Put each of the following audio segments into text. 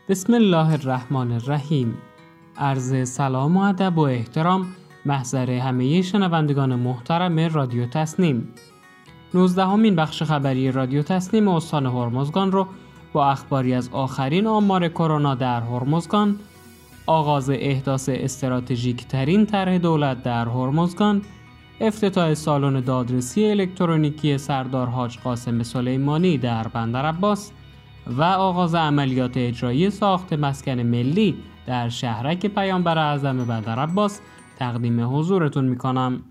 بسم الله الرحمن الرحیم. عرض سلام و ادب و احترام محضر همه شنوندگان محترم رادیو تسنیم. 19مین بخش خبری رادیو تسنیم استان هرمزگان رو با اخباری از آخرین آمار کرونا در هرمزگان، آغاز احداث استراتژیک ترین طرح دولت در هرمزگان، افتتاح سالن دادرسی الکترونیکی سردار حاج قاسم سلیمانی در بندرعباس و آغاز عملیات اجرایی ساخت مسکن ملی در شهرک پیامبر اعظم بندرعباس تقدیم حضورتون میکنم.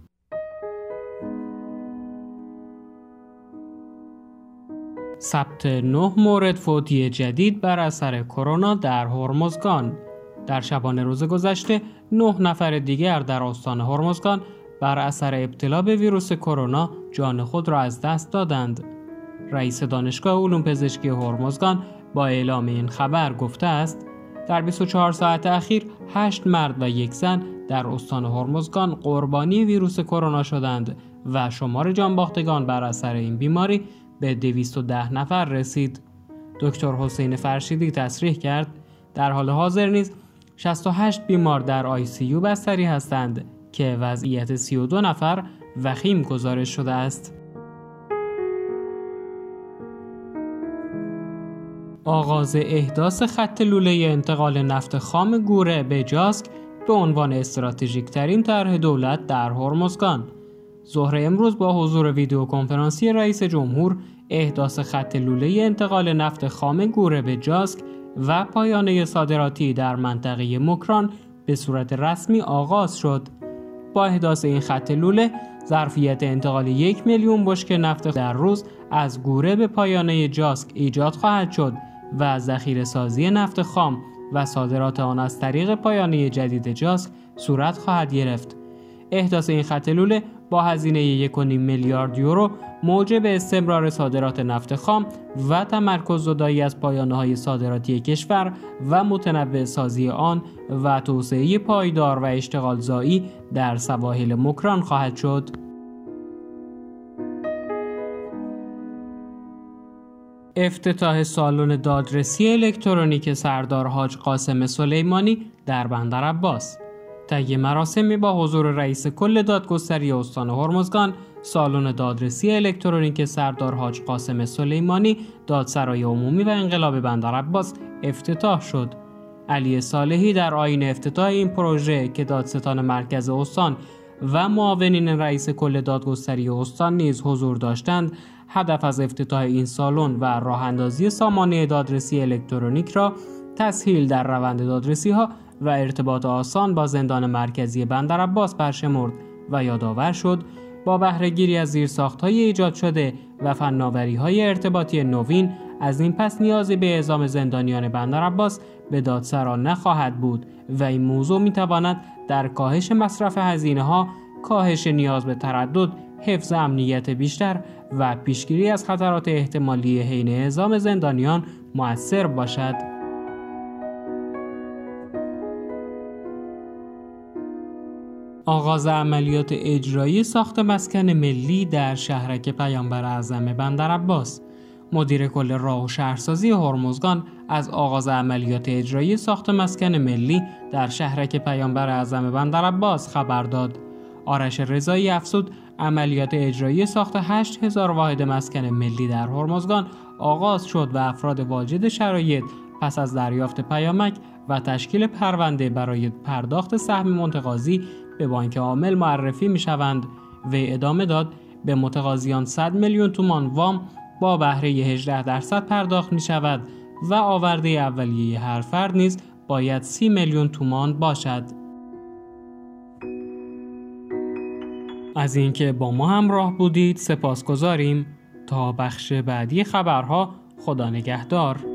ثبت 9 مورد فوتی جدید بر اثر کرونا در هرمزگان. در شبانه روز گذشته 9 نفر دیگر در استان هرمزگان بر اثر ابتلا به ویروس کرونا جان خود را از دست دادند. رئیس دانشگاه علوم پزشکی هرمزگان با اعلام این خبر گفته است در 24 ساعت اخیر 8 مرد و 1 زن در استان هرمزگان قربانی ویروس کرونا شدند و شمار جانباختگان بر اثر این بیماری به 210 نفر رسید. دکتر حسین فرشیدی تصریح کرد در حال حاضر نیز 68 بیمار در ICU بستری هستند که وضعیت 32 نفر وخیم گزارش شده است. آغاز احداث خط لوله انتقال نفت خام گوره به جاسک به عنوان استراتژیک ترین طرح دولت در هرمزگان. ظهر امروز با حضور ویدیو کنفرانسی رئیس جمهور احداث خط لوله انتقال نفت خام گوره به جاسک و پایانه صادراتی در منطقه مکران به صورت رسمی آغاز شد. با احداث این خط لوله ظرفیت انتقال 1 میلیون بشکه نفت در روز از گوره به پایانه جاسک ایجاد خواهد شد و ذخیره سازی نفت خام و صادرات آن از طریق پایانه جدید جاسک صورت خواهد گرفت. احداث این خط لوله با هزینه 1.5 میلیارد یورو موجب استمرار صادرات نفت خام و تمرکز زدایی از پایانه‌های صادراتی کشور و متنوع سازی آن و توسعه پایدار و اشتغالزایی در سواحل مکران خواهد شد. افتتاح سالن دادرسی الکترونیک سردار حاج قاسم سلیمانی در بندرعباس. طی مراسمی با حضور رئیس کل دادگستری استان هرمزگان، سالن دادرسی الکترونیک سردار حاج قاسم سلیمانی دادسرای عمومی و انقلاب بندرعباس افتتاح شد. علی صالحی در آیین افتتاح این پروژه که دادستان مرکز استان و معاونین رئیس کل دادگستری استان نیز حضور داشتند، هدف از افتتاح این سالن و راه اندازی سامانه دادرسی الکترونیک را تسهیل در روند دادرسی ها و ارتباط آسان با زندان مرکزی بندرعباس برشمرد و یادآور شد با بهره گیری از زیرساخت‌های ایجاد شده و فناوری‌های ارتباطی نوین از این پس نیازی به اعزام زندانیان بندرعباس به دادسرا نخواهد بود و این موضوع می‌تواند در کاهش مصرف هزینه‌ها، کاهش نیاز به تردد، حفظ امنیت بیشتر و پیشگیری از خطرات احتمالی حین اعزام زندانیان مؤثر باشد. آغاز عملیات اجرایی ساخت مسکن ملی در شهرک پیامبر اعظم بندرعباس. مدیر کل راه و شهرسازی هرمزگان از آغاز عملیات اجرایی ساخت مسکن ملی در شهرک پیامبر اعظم بندرعباس خبر داد. آرش رضایی افزود عملیات اجرایی ساخت 8000 واحد مسکن ملی در هرمزگان آغاز شد و افراد واجد شرایط پس از دریافت پیامک و تشکیل پرونده برای پرداخت سهم متقاضی به بانک عامل معرفی می شوند. وی ادامه داد به متقاضیان 100 میلیون تومان وام با بهره 18% پرداخت می شود و آورده اولیه هر فرد نیز باید 30 میلیون تومان باشد. از اینکه با ما همراه بودید سپاسگزاریم. تا بخش بعدی خبرها خدا نگهدار.